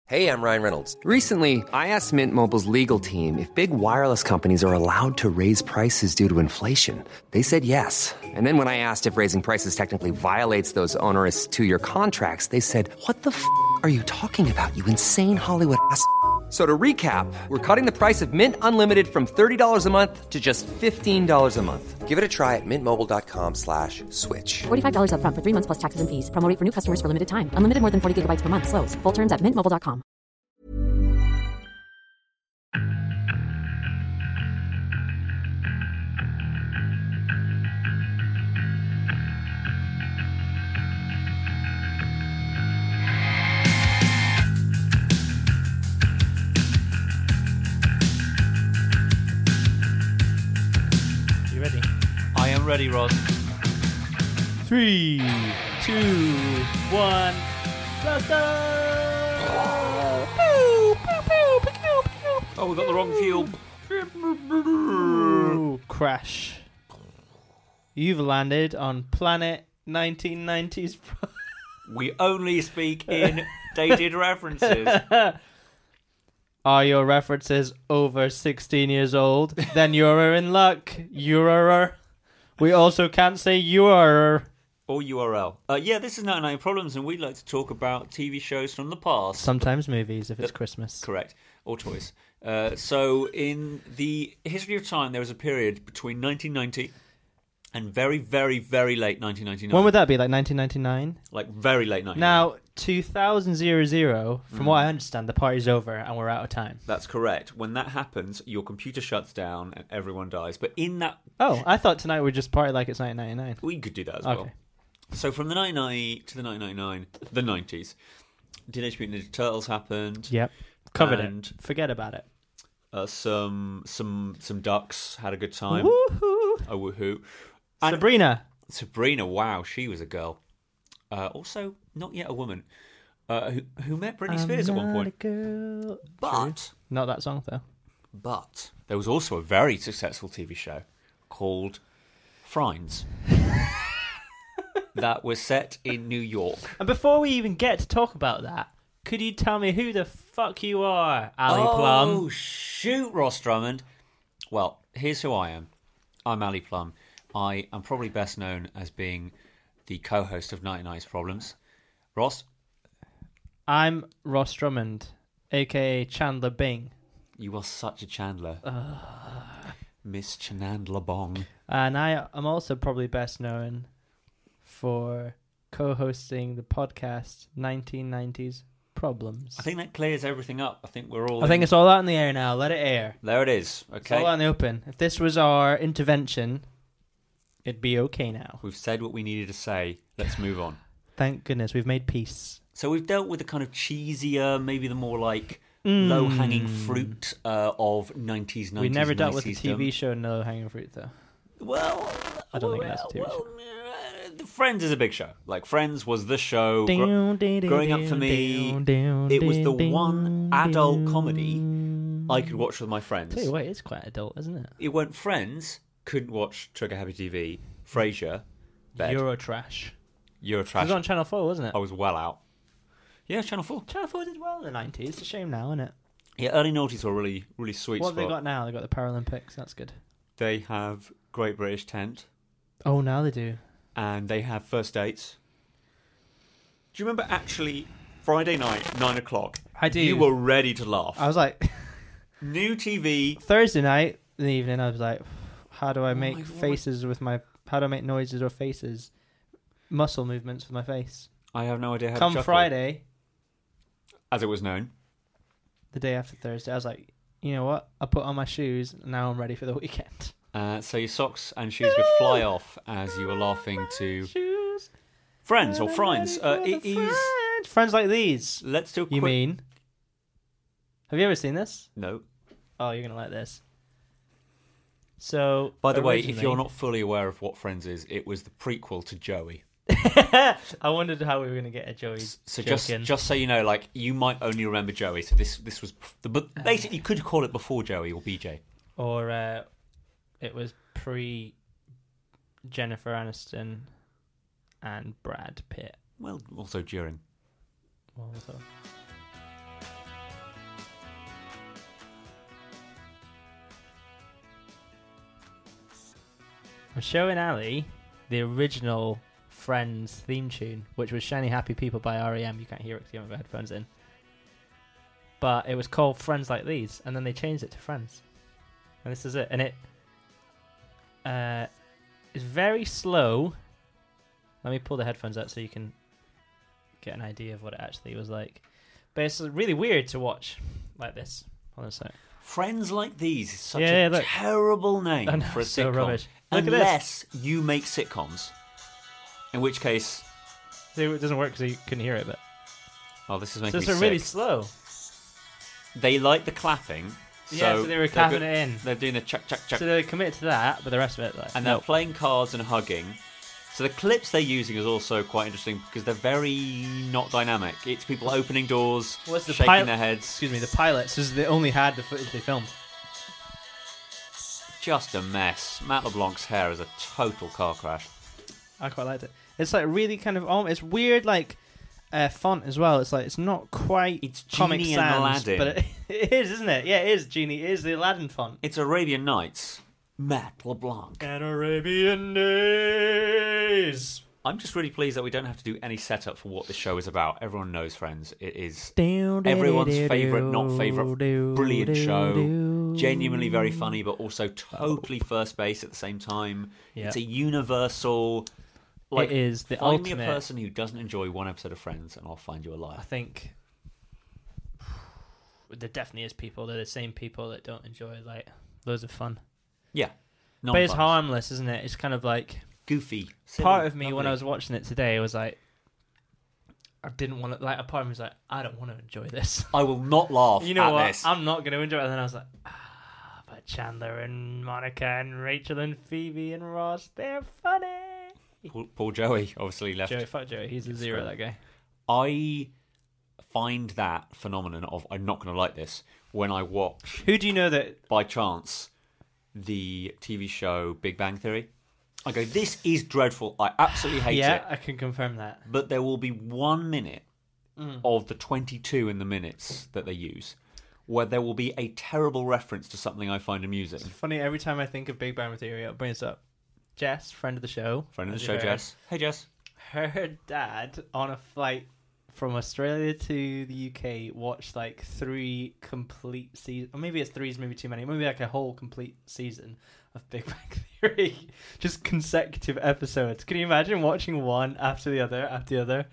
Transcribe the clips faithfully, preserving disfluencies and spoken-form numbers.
Hey, I'm Ryan Reynolds. Recently, I asked Mint Mobile's legal team if big wireless companies are allowed to raise prices due to inflation. They said yes. And then when I asked if raising prices technically violates those onerous two-year contracts, they said, what the f*** are you talking about, you insane Hollywood ass f- So to recap, we're cutting the price of Mint Unlimited from thirty dollars a month to just fifteen dollars a month. Give it a try at mintmobile.com slash switch. forty-five dollars up front for three months plus taxes and fees. Promo rate for new customers for limited time. Unlimited more than forty gigabytes per month. Slows full terms at mint mobile dot com. You ready? I am ready, Rod. Three, two, one. Let's go! Oh, we got the wrong fuel. Ooh, crash. You've landed on planet nineteen nineties. We only speak in dated references. Are your references over sixteen years old? Then you're in luck. You're. We also can't say you're. Or U R L. Uh, yeah, this is ninety-nine Problems, and we'd like to talk about T V shows from the past. Sometimes movies, if it's Christmas. Correct. Or toys. Uh, so, in the history of time, there was a period between nineteen ninety and very, very, very late nineteen ninety-nine. When would that be? Like nineteen ninety-nine? Like, very late ninety-nine. Now, two thousand, from Mm. what I understand, the party's over and we're out of time. That's correct. When that happens, your computer shuts down and everyone dies. But in that... Oh, I thought tonight we'd just party like it's nineteen ninety-nine. We could do that as Okay. well. So from the nineteen ninety to the nineteen ninety-nine, the nineties, Teenage Mutant Ninja Turtles happened. Yep. Covered and, it. Forget about it. Uh, some some some ducks had a good time. Woohoo! A woohoo. And Sabrina. Sabrina, wow, she was a girl. Uh, also, not yet a woman. Uh, who, who met Britney Spears I'm at one not point. a girl. But, Not that song, though. but, there was also a very successful T V show called Friends. That was set in New York. And before we even get to talk about that, could you tell me who the fuck you are, Ali oh, Plum? Oh, shoot, Ross Drummond. Well, here's who I am. I'm Ali Plum. I am probably best known as being the co-host of ninety-nine's Problems. Ross? I'm Ross Drummond, a k a. Chandler Bing. You are such a Chandler. Uh, Miss Chandler Bong. And I am also probably best known for co-hosting the podcast nineteen nineties Problems. I think that clears everything up. I think we're all... I think in... it's all out in the air now. Let it air. There it is. It's Okay. all out in the open. If this was our intervention, it'd be okay now. We've said what we needed to say. Let's move on. Thank goodness we've made peace. So we've dealt with the kind of cheesier, maybe the more like Mm. low-hanging fruit uh, of nineties, nineties, We never dealt with the T V nineties-dom. show No Hanging Fruit, though. Well, I don't well, think that's a T V well, uh, Friends is a big show. Like, Friends was the show. Gro- Down, down, growing up down, for me, down, down, it was the down, one down, adult down. comedy I could watch with my friends. Tell you what, it's quite adult, isn't it? It went Friends, couldn't watch Trigger Happy T V, Frasier, bed. Eurotrash. Eurotrash. It was on Channel four, wasn't it? I was well out. Yeah, Channel four. Channel four did well in the nineties. It's a shame now, isn't it? Yeah, early noughties were really, really sweet What have spot. they got now? They got the Paralympics. That's good. They have Great British Tent, Oh, now they do. and they have First Dates. Do you remember actually Friday night, nine o'clock? I do. You were ready to laugh. I was like, New T V. Thursday night in the evening, I was like, how do I make my God. faces with my... How do I make noises or faces? Muscle movements with my face. I have no idea how Come to chuckle. Friday, As it was known. the day after Thursday, I was like, you know what? I put on my shoes, and now I'm ready for the weekend. Uh, so your socks and shoes would fly off as you were laughing to Shoes. Friends or I'm Friends. ready Uh, for it the is... Friends. Friends like these. Let's do a You quick... mean? Have you ever seen this? No. Oh, you're gonna like this. So, By the way, if originally- you're not fully aware of what Friends is, it was the prequel to Joey. I wondered how we were gonna get a Joey. So joke just in. just so you know, like, you might only remember Joey. So this this was the but basically you could call it before Joey or B J. or uh, it was pre Jennifer Aniston and Brad Pitt. Well, also during. What was that? I'm showing Ali the original Friends theme tune, which was Shiny Happy People by R E M. You can't hear it because you haven't got headphones in. But it was called Friends Like These, and then they changed it to Friends. And this is it. And it uh, is very slow. Let me pull the headphones out so you can get an idea of what it actually was like. But it's really weird to watch like this. Hold on a sec. Friends Like These is such Yeah, a yeah, look. terrible name I know, for a it's so sitcom. rubbish. Look at Unless you make sitcoms. In which case... See, it doesn't work because you couldn't hear it. But Oh, this is so making it's me a sick. really slow. They like the clapping. So Yeah, so they were they're clapping go- it in. They're doing the chuck, chuck, chuck. So they committed to that, but the rest of it, like, and no. they're playing cards and hugging. So the clips they're using is also quite interesting because they're very not dynamic. It's people opening doors, What's the shaking pil- their heads. Excuse me, the pilots, is they only had the footage they filmed. Just a mess. Matt LeBlanc's hair is a total car crash. I quite liked it. It's like really kind of, um, it's weird, like uh, font as well. It's like it's not quite It's Comic Genie and Sans, Aladdin. but it, it is, isn't it? Yeah, it is Genie. It is the Aladdin font. It's Arabian Nights. Matt LeBlanc. An Arabian Days. I'm just really pleased that we don't have to do any setup for what this show is about. Everyone knows Friends. It is Everyone's everyone's favourite, not favourite, brilliant show. Genuinely very funny, but also totally first base at the same time. Yeah. It's a universal... Like, It is the find ultimate. me a person who doesn't enjoy one episode of Friends, and I'll find you a I liar. think there definitely is people. They're the same people that don't enjoy like loads of fun. Yeah, But it's non-fun. harmless, isn't it? It's kind of like Goofy. Silly, part of me when lovely. I was watching it today was like, I didn't want to. Like, a part of me was like, I don't want to enjoy this. I will not laugh. You know at what? This. I'm not going to enjoy it. And then I was like, ah, but Chandler and Monica and Rachel and Phoebe and Ross, they're funny. Paul, Paul Joey obviously left. Joey, fuck Joey. He's a zero, that guy. I find that phenomenon of I'm not going to like this when I watch Who do you know that? by chance the T V show Big Bang Theory. I go, this is dreadful. I absolutely hate Yeah, it. I can confirm that. But there will be one minute Mm. of the twenty-two in the minutes that they use where there will be a terrible reference to something I find amusing. It's funny, every time I think of Big Bang Theory, it brings up Jess, friend of the show. Friend of the as show, you heard. Jess. Hey, Jess. Her dad, on a flight from Australia to the U K, watched like three complete seasons. Or maybe it's three's maybe too many. Maybe like a whole complete season of Big Bang Theory. Just consecutive episodes. Can you imagine watching one after the other, after the other?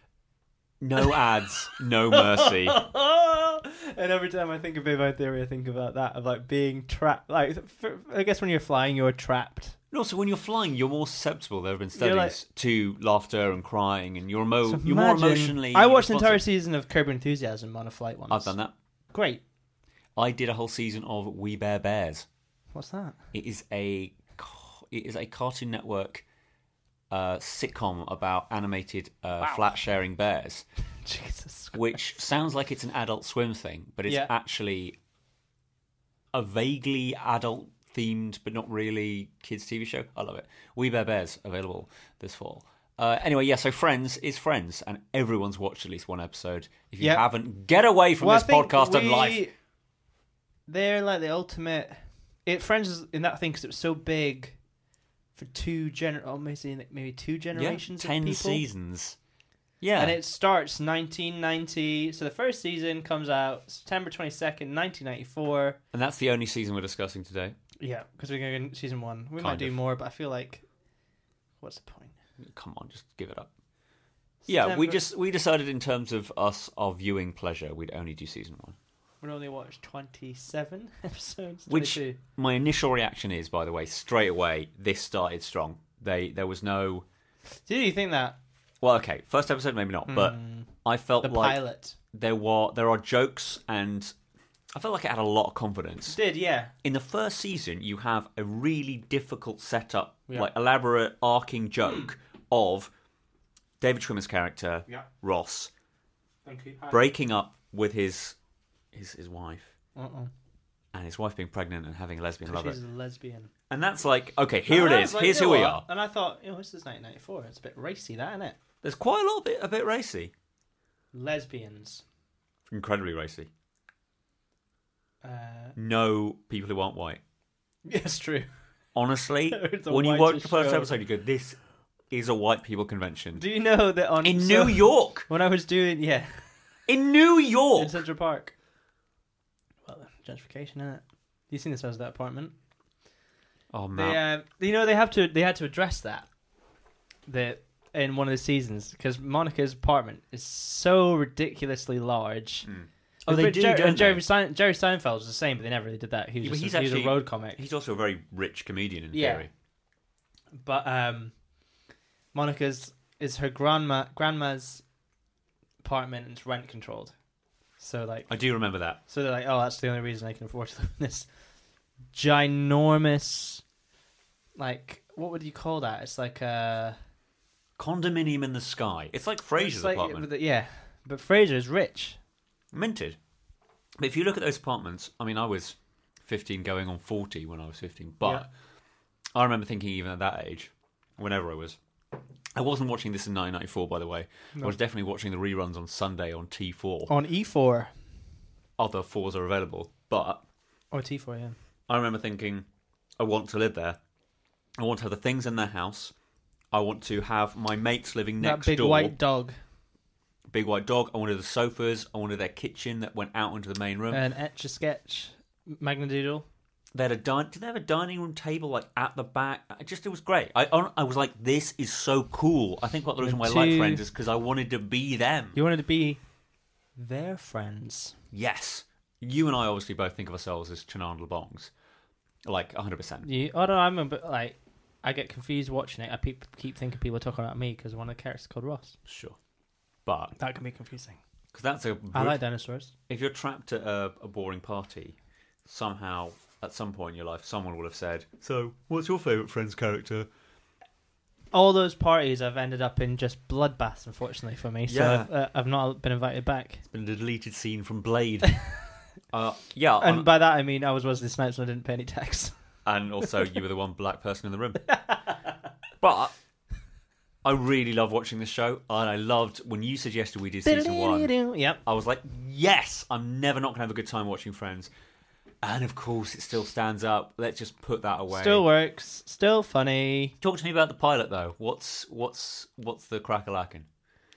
No ads, no mercy. And every time I think of Big Bang Theory, I think about that, of like being trapped. Like, for, I guess when you're flying, you're trapped. And also, when you're flying, you're more susceptible. There have been You're studies like- to laughter and crying, and you're, emo- So you're more imagine- emotionally. I watched the entire responsive. season of Curb Your Enthusiasm on a flight once. I've done that. Great. I did a whole season of We Bear Bears. What's that? It is a ca- it is a Cartoon Network uh, sitcom about animated uh, flat sharing bears, Jesus. which sounds like it's an Adult Swim thing, but it's Yeah. actually a vaguely adult themed but not really kids T V show. I love it. We Bear Bears, available this fall. Uh, anyway, yeah, so Friends is Friends, and everyone's watched at least one episode. If you Yep. haven't, get away from Well, I this think podcast and we- life. They're like the ultimate. It Friends is in that thing because it was so big for two gener. Oh, maybe maybe two Yeah, generations. ten of people. seasons. Yeah, And it starts nineteen ninety. So the first season comes out September twenty-second, nineteen ninety-four. and that's the only season we're discussing today. Yeah, because we're going to season one. We Kind might do of. more, but I feel like, what's the point? Come on, just give it up. Yeah, we September- just we decided in terms of us our viewing pleasure, we'd only do season one. We only watched twenty-seven episodes. Which twenty-two. my initial reaction is, by the way, straight away, this started strong. They there was no Did you think that well, okay, first episode maybe not, but I felt the like pilot there were there are jokes, and I felt like it had a lot of confidence. did? Yeah. In the first season, you have a really difficult setup, Yeah. like elaborate arcing joke of David Schwimmer's character Yeah. Ross Thank you. breaking up with his his his wife, Uh-uh. and his wife being pregnant and having a lesbian lover. She's a lesbian. And that's like, okay, here And I it was is. like, Here's you who know we what? are. And I thought, you know, this is nineteen ninety-four. It's a bit racy, that, isn't it? There's quite a lot bit a bit racy. Lesbians. Incredibly racy. Uh, No people who aren't white. yes, true. honestly, It's a when you white watch the first show. episode, you go, "This is a white people convention Do you know that on in so- New York." when I was doing yeah In New in York. Central Park? Well, gentrification, innit? You seen the size of that apartment? Oh They, man, uh, you know, they have to. They had to address that. That in one of the seasons because Monica's apartment is so ridiculously large. Oh, they But do, Jer- don't and Jerry, they? Sein- Jerry Seinfeld was the same, but they never really did that. He was Yeah, but just he's a, he was actually- a road comic. he's also a very rich comedian in Yeah. theory. But um, Monica's is her grandma grandma's apartment and it's rent controlled. So like, I do remember that. so they're like, oh, that's the only reason I can afford to live in this ginormous, like, what would you call that? It's like a Condominium in the sky. It's like Fraser's it's like- apartment. but yeah, but Fraser is rich. Minted. But if you look at those apartments, I mean, I was fifteen going on forty when I was fifteen, but Yeah. I remember thinking even at that age, whenever I was, I wasn't watching this in nineteen ninety-four, by the way. I was definitely watching the reruns on Sunday on T four. On E four. Other fours are available, but Or T four, yeah. I remember thinking, I want to live there. I want to have the things in their house. I want to have my mates living next That big door. white dog. Big white dog. I wanted the sofas. I wanted their kitchen that went out into the main room. An Etch-a-Sketch Magnadoodle. They had a din- Did they have a dining room table like at the back? I just it was great. I I was like, this is so cool. I think part of the reason why I like two- Friends is because I wanted to be them. You wanted to be their friends. Yes, you and I obviously both think of ourselves as Chenandla Bongs, like one hundred percent. You, I don't know, I'm a bit like, I get confused watching it. I peep, keep thinking people are talking about me because one of the characters is called Ross. Sure, but That can be confusing. because that's a I like dinosaurs. if you're trapped at a, a boring party, somehow at some point in your life, someone will have said, "So, what's your favourite Friends character?" All those parties I've ended up in just bloodbaths, unfortunately for me. So Yeah. I've, uh, I've not been invited back. It's been a deleted scene from Blade. uh, yeah, And on- by that I mean I was Wesley Snipes and I didn't pay any tax. and also you were the one black person in the room. But I really love watching this show, and I loved when you suggested we did season one. Yep. I was like, yes, I'm never not going to have a good time watching Friends. And of course, it still stands up. Let's just put that away. Still works. Still funny. Talk to me about the pilot, though. What's what's what's the crack-a-lackin'?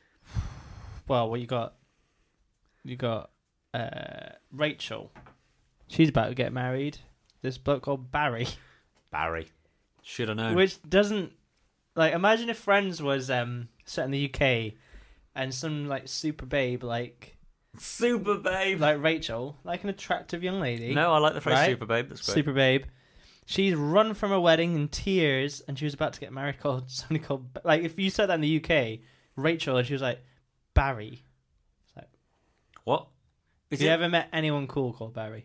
Well, what you got? You got uh, Rachel. She's about to get married. This bloke called Barry. Barry. Should have known. Which doesn't like imagine if Friends was um set in the U K and some like super babe like Super babe. like Rachel, like an attractive young lady. No, I like the phrase Right? super babe. That's great. Super babe. She's run from her wedding in tears and she was about to get married called somebody called like if you said that in the U K, Rachel and she was like Barry. It's like What? Is have you it ever met anyone cool called Barry?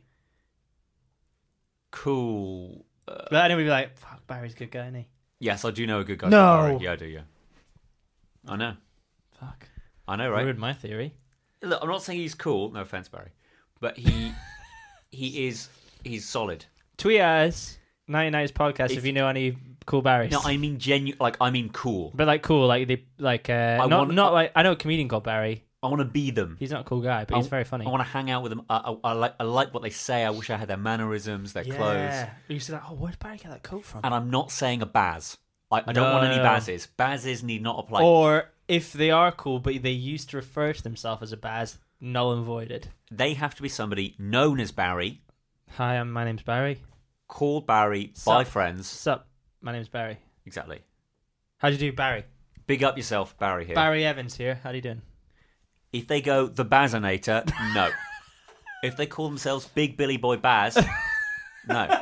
cool? Uh, But anybody be like, fuck, Barry's a good guy, isn't he? yes, I do know a good guy. No. called Barry. Yeah, I do, yeah. I know. Fuck. I know, right? Ruined my theory. Look, I'm not saying he's cool. No offense, Barry. But he he is he's solid. Tweet at us, ninety nineties podcast, if, If- you know any cool Barrys. No, I mean genu Like I mean cool. But like cool, like they like uh, I not want- not like I know a comedian called Barry. I want to be them. He's not a cool guy, but he's I, very funny. I want to hang out with them. I, I, I like I like what they say. I wish I had their mannerisms, their yeah. clothes. You said, like, oh, where'd Barry get that coat from? And I'm not saying a Baz. I, I don't want any No. Bazes. Bazes need not apply. Or if they are cool, but they used to refer to themselves as a Baz, null and voided. They have to be somebody known as Barry, Hi, I'm my name's Barry. called Barry Sup? by friends. Sup? My name's Barry. Exactly. How'd you do, Barry? Big up yourself, Barry here. Barry Evans here. How you doing? If they go the Bazinator, no. If they call themselves Big Billy Boy Baz, no.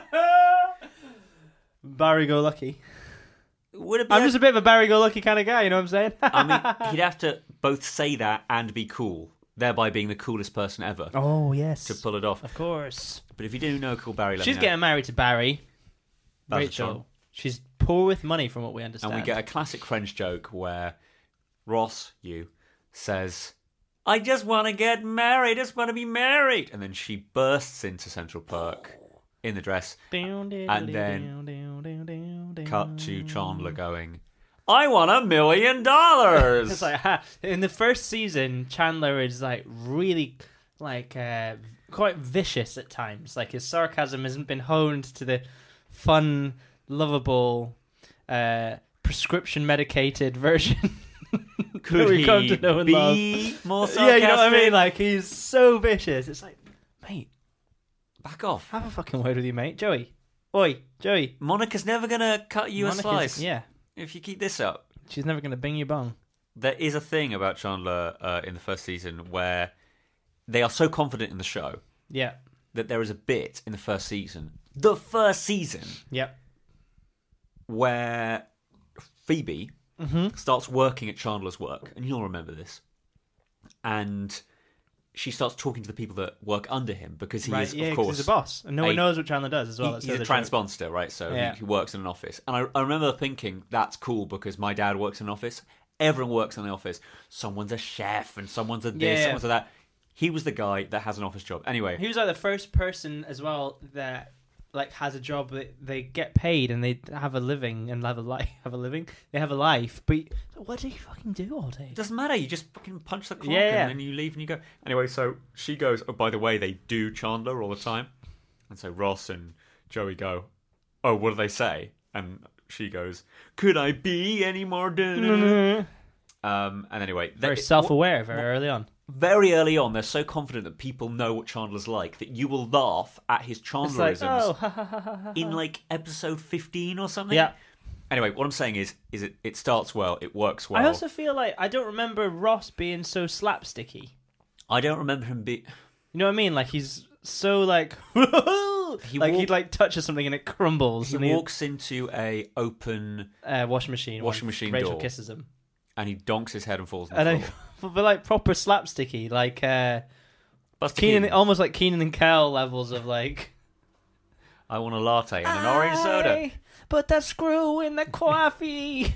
Barry Go Lucky. Would it be? I'm just a bit of a Barry Go Lucky kind of guy. You know what I'm saying? I mean, he'd have to both say that and be cool, thereby being the coolest person ever oh yes, to pull it off. of course. But if you do know cool Barry, let She's me know. getting married to Barry. That's Rachel. John. She's poor with money, from what we understand. And we get a classic French joke where Ross, you, says, I just want to get married, I just want to be married. And then she bursts into Central Park in the dress, and then cut to Chandler going, I want a million dollars. It's like ha. In the first season, Chandler is like really like uh, quite vicious at times. Like his sarcasm hasn't been honed to the fun lovable, uh, prescription medicated version. Could we he come to know and be love. more Yeah, sarcastic? you know what I mean? Like, he's so vicious. It's like, mate, Back off. have a fucking word with you, mate. Joey. Oi, Joey. Monica's never going to cut you Monica's- a slice Yeah. if you keep this up. She's never going to bing you bong. There is a thing about Chandler uh, in the first season where they are so confident in the show Yeah. that there is a bit in the first season, the first season, Yep. where Phoebe Mm-hmm. starts working at Chandler's work, and you'll remember this. And she starts talking to the people that work under him because he Right, is, yeah, of 'cause course, he's a boss. And no one a- knows what Chandler does as well. he- That's he's the a other joke. transponster, right? So Yeah. he, he works in an office. And I, I remember thinking, that's cool because my dad works in an office. Everyone works in the office. Someone's a chef and someone's a this, Yeah, yeah. someone's a that. He was the guy that has an office job. Anyway, He was like the first person as well that like has a job that they get paid and they have a living and have a life. Have a living. They have a life. But what do you fucking do all day? it doesn't matter. You just fucking punch the clock Yeah, yeah. and then you leave and you go. Anyway, so she goes, oh, by the way, they do Chandler all the time. And so Ross and Joey go, oh, what do they say? And she goes, could I be any more... um, and anyway... Very they- self-aware, very early on. Very early on, they're so confident that people know what Chandler's like that you will laugh at his It's like, Chandlerisms oh, ha, ha, ha, ha, ha. in like episode fifteen or something. Yeah. Anyway, what I'm saying is, is it, it starts well, it works well. I also feel like I don't remember Ross being so slapsticky. I don't remember him be. You know what I mean? Like he's so like, like walk- he like touches something and it crumbles. He and walks into a open uh, washing machine. Washing when machine Rachel door. kisses him, and he donks his head and falls on the and then floor. but like proper slapsticky, like uh, Buster Keenan, Keaton, almost like Keenan and Kel levels of like. I want a latte and an orange soda. I put that screw in the coffee.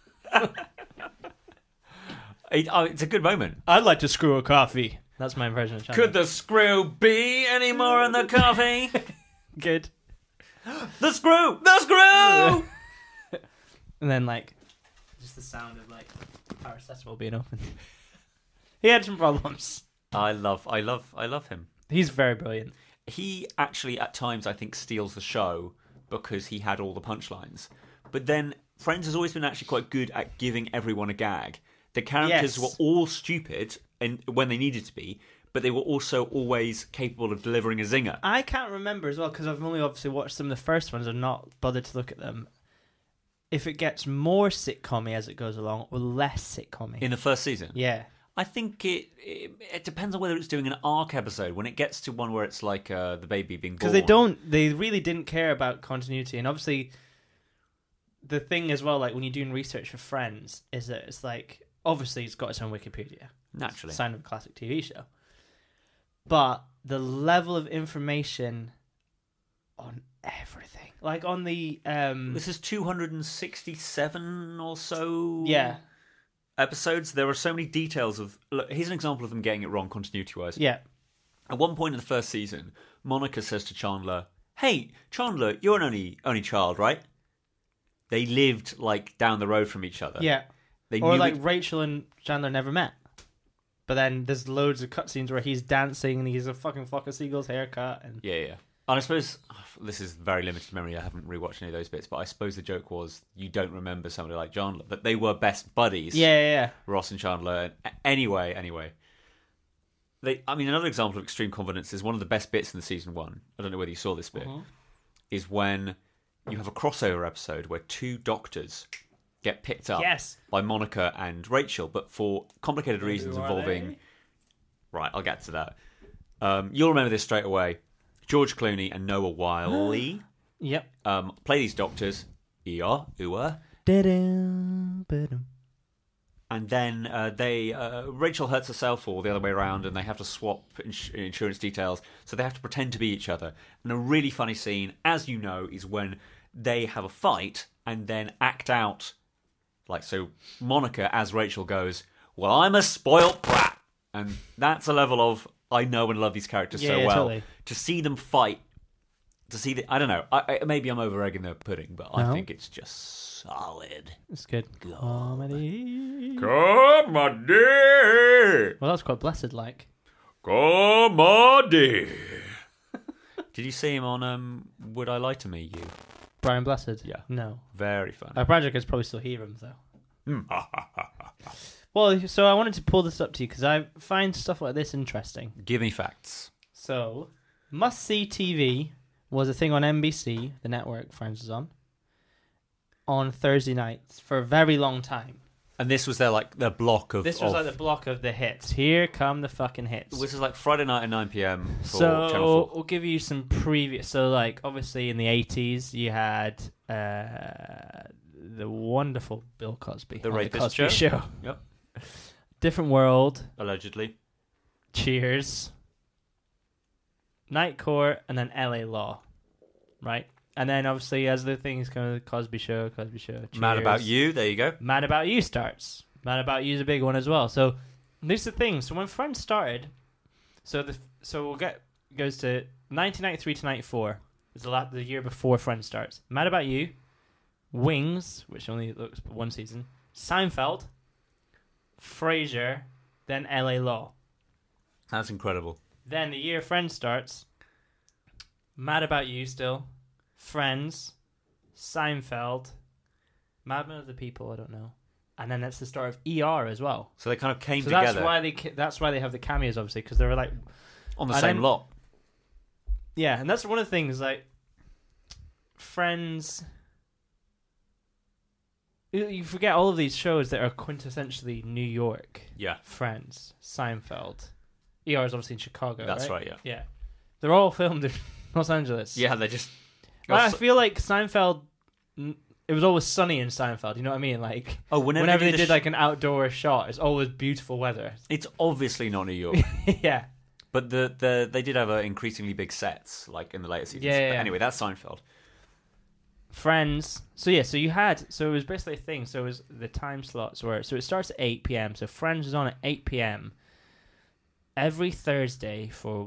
It- oh, it's a good moment. I'd like to screw a coffee. That's my impression of Chandler. Could the screw be any more in the coffee? Good. The screw! The screw! And then like, just the sound of like paracetamol being opened. He had some problems. I love, I love, I love him. He's very brilliant. He actually, at times, I think, steals the show because he had all the punchlines. But then, Friends has always been actually quite good at giving everyone a gag. The characters Yes. were all stupid and when they needed to be, but they were also always capable of delivering a zinger. I can't remember as well because I've only obviously watched some of the first ones and not bothered to look at them. If it gets more sitcom-y as it goes along or less sitcom-y. In the first season, Yeah. I think it, it it depends on whether it's doing an arc episode. When it gets to one where it's like uh, the baby being born, Because they don't, they really didn't care about continuity. And obviously, the thing as well, like when you're doing research for Friends, is that it's like, obviously it's got its own Wikipedia. naturally. It's a sign of a classic T V show. But the level of information on everything. Like on the... Um, This is two hundred sixty-seven or so. yeah. Episodes. There are so many details of. Look, here's an example of them getting it wrong continuity-wise. Yeah. At one point in the first season, Monica says to Chandler, "Hey, Chandler, you're an only only child, right?" They lived like down the road from each other. Yeah. They Or knew like it- Rachel and Chandler never met. But then there's loads of cutscenes where he's dancing and he's a fucking flock of seagulls haircut. And Yeah, yeah. And I suppose this is very limited memory. I haven't rewatched any of those bits, but I suppose the joke was you don't remember somebody like Chandler, but they were best buddies. yeah, yeah, yeah. Ross and Chandler. And anyway, anyway, they. I mean, another example of extreme confidence is one of the best bits in the season one. I don't know whether you saw this bit. Is when you have a crossover episode where two doctors get picked up Yes. by Monica and Rachel, but for complicated reasons Who are involving. they? Right, I'll get to that. Um, you'll remember this straight away. George Clooney and Noah Wyle Yep. um, play these doctors. E R, U R. Da-dum, ba-dum. And then uh, they uh, Rachel hurts herself, or the other way around, and they have to swap ins- insurance details. So they have to pretend to be each other. And a really funny scene, as you know, is when they have a fight and then act out. Like, so Monica, as Rachel, goes, "Well, I'm a spoilt brat." And that's a level of, I know and love these characters Yeah, so yeah, well. totally. To see them fight, to see the, I don't know, I, I, maybe I'm over egging the pudding, but I No. think it's just solid. It's good. Comedy. Comedy! Well, that's quite blessed like. Comedy! Did you see him on um, Would I Lie to Me, You? Brian Blessed? Yeah. No. Very funny. Uh, Brian could probably still hear him, though. Mm. Well, so I wanted to pull this up to you because I find stuff like this interesting. Give me facts. So, must-see T V was a thing on N B C, the network Friends was on, on Thursday nights for a very long time. And this was their like their block of. This was of, like the block of the hits. Here come the fucking hits. This is like Friday night at nine p.m. for so Channel four. we'll give you some previous. So like obviously in the eighties you had uh, the wonderful Bill Cosby, The on Rapist Cosby Show. Show. Yep. Different World, Allegedly. Cheers, Night Court, and then L A Law, right? And then obviously as the things come, the Cosby Show, Cosby Show, Cheers. Mad About You. There you go. Mad About You starts. Mad About You is a big one as well. So this is the thing. So when Friends started, so the so we'll get goes to nineteen ninety-three to ninety-four. Is the la- the year before Friends starts. Mad About You, Wings, which only looks one season, Seinfeld, Frasier, then L A Law. That's incredible. Then the year Friends starts, Mad About You still, Friends, Seinfeld, Madman of the People, I don't know, and then that's the start of E R as well. So they kind of came So together that's why they ca- that's why they have the cameos, obviously, because they were like, on the and same then- lot. yeah, and that's one of the things like Friends. You you forget all of these shows that are quintessentially New York. Yeah. Friends, Seinfeld, E R is obviously in Chicago. That's right, right, yeah. Yeah, they're all filmed in Los Angeles. Yeah, they just. Well, I feel like Seinfeld. n- It was always sunny in Seinfeld. You know what I mean? Like Oh, whenever, whenever they, they do did the sh- like an outdoor shot, it's always beautiful weather. it's obviously not New York, Yeah. but the, the they did have uh, increasingly big sets, like in the later seasons. Yeah, yeah, But yeah. anyway, that's Seinfeld. Friends. So yeah, so you had so it was basically a thing. So it was the time slots were so it starts at eight p.m. So Friends was on at eight p.m. every Thursday for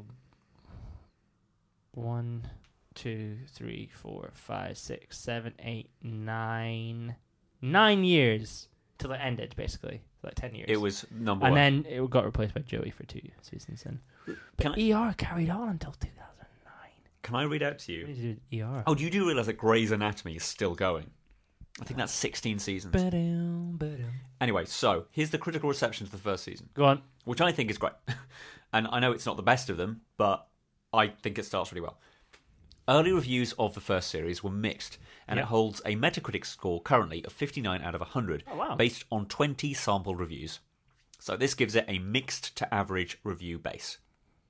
one, two, three, four, five, six, seven, eight, nine, nine years till it ended. Basically, like ten years. It was number and one. then it got replaced by Joey for two seasons. Then, Can but I- E R carried on until two thousand nine. Can I read out to What you? did you do E R? Oh, do you do realise that Grey's Anatomy is still going? I think that's sixteen seasons. Ba-dum, ba-dum. Anyway, so here's the critical reception to the first season, Go on. which I think is great. And I know it's not the best of them, but I think it starts really well. Early reviews of the first series were mixed, and Yeah. it holds a Metacritic score currently of fifty-nine out of one hundred, Oh, wow. based on twenty sample reviews. So this gives it a mixed to average review base.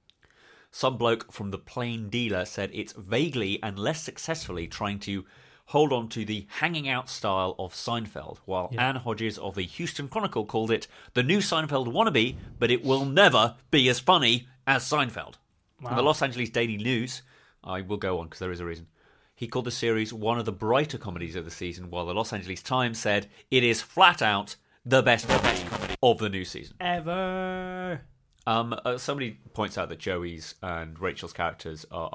Some bloke from the Plain Dealer said it's vaguely and less successfully trying to hold on to the hanging out style of Seinfeld, while Yeah. Anne Hodges of the Houston Chronicle called it the new Seinfeld wannabe, but it will never be as funny as Seinfeld. Wow. In the Los Angeles Daily News, I will go on because there is a reason, he called the series one of the brighter comedies of the season, while the Los Angeles Times said it is flat out the best comedy of the new season. Ever. Um, uh, somebody points out that Joey's and Rachel's characters are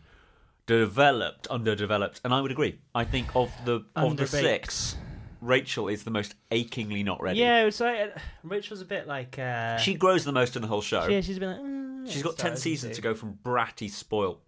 undeveloped, underdeveloped, and I would agree. I think of the of the Underbaked. six, Rachel is the most achingly not ready. Yeah, it was like uh, Rachel's a bit like uh, She grows the most in the whole show. yeah, she's been like mm, She's got at the ten start, seasons to isn't go from bratty, spoiled,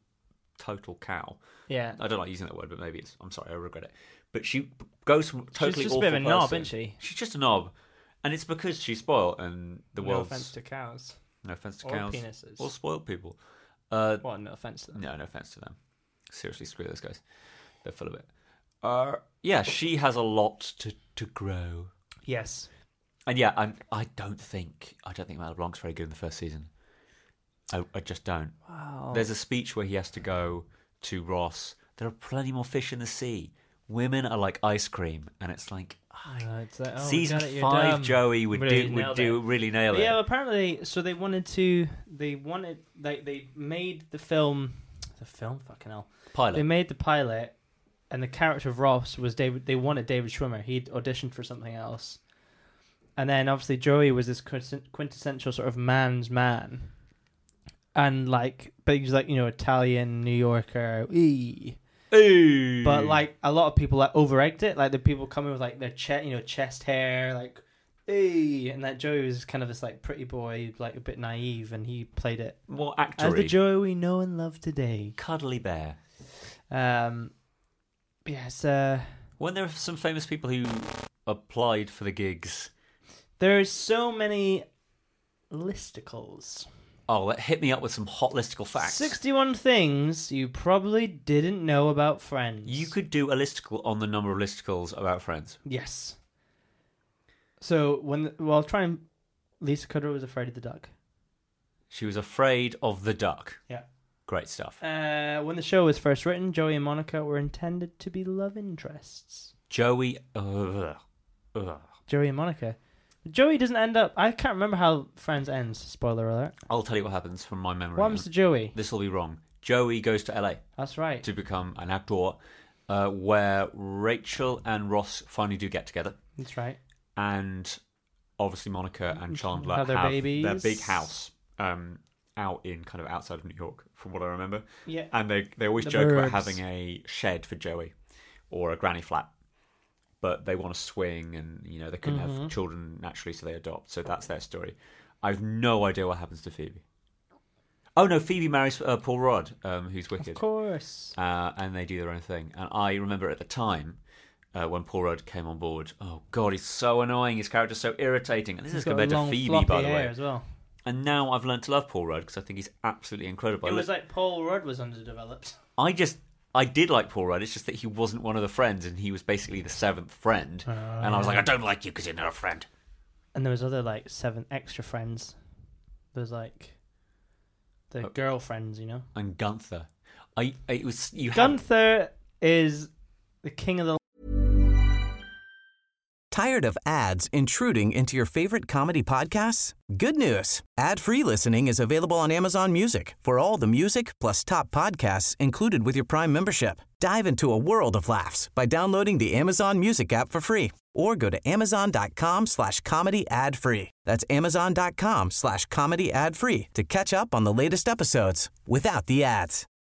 total cow. she? Yeah, I don't like using that word, but maybe it's. I'm sorry, I regret it. But she goes from totally she's just a awful bit of a knob, person- isn't she? She's just a knob, and it's because she's spoiled, and the No world's offense to cows no offense to or cows penises. or spoiled people. Uh, Well, no offense to them. no, no offense to them. Seriously, screw those guys. They're full of it. Uh, yeah, she has a lot to, to grow, Yes, and yeah, I'm, I don't think I don't think Matt LeBlanc's very good in the first season. I, I just don't. wow. There's a speech where he has to go to Ross. There are plenty more fish in the sea. Women are like ice cream, and it's like Uh, it's like, oh, we season got it, you're five. dumb. Joey would Really do would nailed do it. really nail But it. yeah, well, apparently, so they wanted to. They wanted like they made the film. The film, fucking hell. Pilot. They made the pilot, and the character of Ross was David. They wanted David Schwimmer. He'd auditioned for something else, and then obviously Joey was this quintes- quintessential sort of man's man, and like, but he was like you know Italian New Yorker. Eee. Hey. But like a lot of people like over-egged it. Like the people coming with like their chest, you know, chest hair, like, hey, and that Joey was kind of this like pretty boy, like a bit naive, and he played it more as the actory, Joey we know and love today. cuddly bear. Um, Yes, uh, Weren't there some famous people who applied for the gigs? there's so many listicles. Oh, hit me up with some hot listicle facts. sixty-one things you probably didn't know about Friends. You could do a listicle on the number of listicles about Friends. Yes. So, when, well, try and... Lisa Kudrow was afraid of the duck. She was afraid of the duck. Yeah. Great stuff. Uh, when the show was first written, Joey and Monica were intended to be love interests. Joey... Ugh. Ugh. Joey and Monica. Joey doesn't end up... I can't remember how Friends ends. Spoiler alert. I'll tell you what happens from my memory. What happens to Joey? This will be wrong. Joey goes to L A That's right. to become an actor, uh, where Rachel and Ross finally do get together. That's right. And obviously Monica and Chandler Have have, their babies. their big house um, out in kind of outside of New York, from what I remember. Yeah. And they they always The joke about burbs. having a shed for Joey or a granny flat. But they want to swing, and you know they couldn't Mm-hmm. have children naturally, so they adopt. So that's their story. I have no idea what happens to Phoebe. Oh no, Phoebe marries uh, Paul Rudd, um, who's wicked. Of course. Uh, and they do their own thing. And I remember at the time uh, when Paul Rudd came on board. Oh God, he's so annoying. His character's so irritating. And this He's is got compared to long, Phoebe, floppy by the hair way. as well. And now I've learned to love Paul Rudd because I think he's absolutely incredible. It I was look- like Paul Rudd was underdeveloped. I just. I did like Paul Rudd. It's just that he wasn't one of the friends, and he was basically the seventh friend. Oh, and I was like, I don't like you because you're not a friend. And there was other like seven extra friends. There's like the Oh. girlfriends, you know. And Gunther, I it was you have Gunther is the king of the. Tired of ads intruding into your favorite comedy podcasts? Good news. Ad-free listening is available on Amazon Music for all the music plus top podcasts included with your Prime membership. Dive into a world of laughs by downloading the Amazon Music app for free or go to amazon.com slash comedy ad free. That's amazon.com slash comedy ad free to catch up on the latest episodes without the ads.